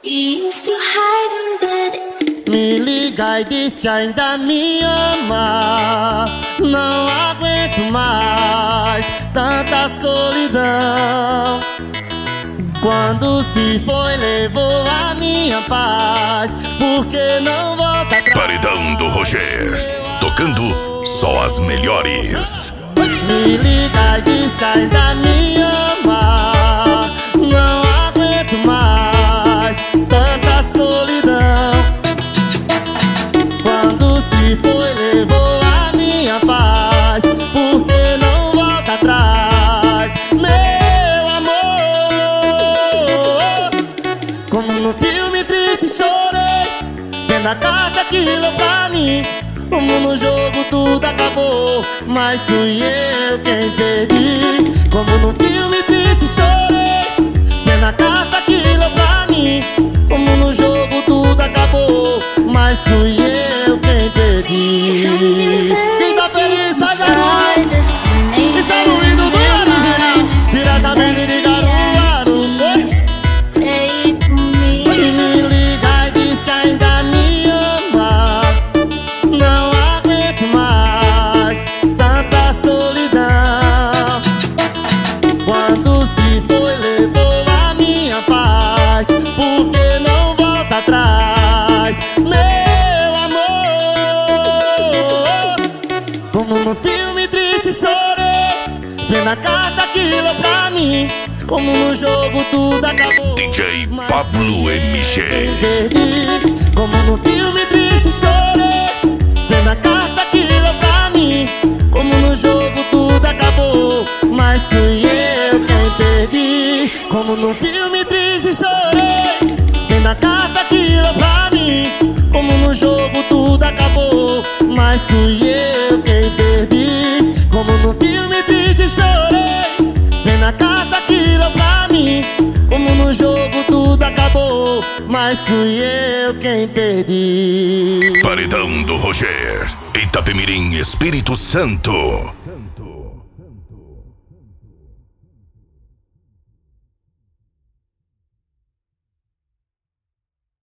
Used to hide and then Me liga e diz que ainda me ama. Não aguento mais tanta solidão. Quando se foi, levou a minha paz. Por que não volta atrás? Paredão do Roger, tocando só as melhores. Me liga e diz que ainda me ama. Não aguento mais tanta solidão. Quando se foi, levou a minha paz. Por que não volta atrás, meu amor? Como no filme triste chorei, vendo a carta que leu pra mim. Como no jogo tudo acabou, mas fui eu quem perdi. Como no filme triste chorei, vendo a carta que leu pra mim. Como no jogo tudo acabou, mas fui eu quem perdi. Quem tá feliz faz a luz. Isso é o hino do original, diretamente de Caruaru. E me liga e diz que ainda me ama. Não aguento mais tanta solidão. Quando se foi, levou a minha paz. Por que não volta atrás, meu amor? Como no filme triste chorei, vendo a carta que leu pra mim. Como no jogo tudo acabou, DJ mas Pablo MG. perdi. Como no filme triste chorei, vendo a carta que leu pra mim. Como no jogo tudo acabou, mas fui eu quem perdi. Como no filme triste chorei, vendo a carta que leu pra mim. Como no jogo tudo acabou, mas fui eu quem perdi. Como no filme triste chorei, vendo a carta que leu pra mim. Como no jogo tudo acabou, mas fui eu quem perdi. Paredão do Roger, Itapemirim, Espírito Santo.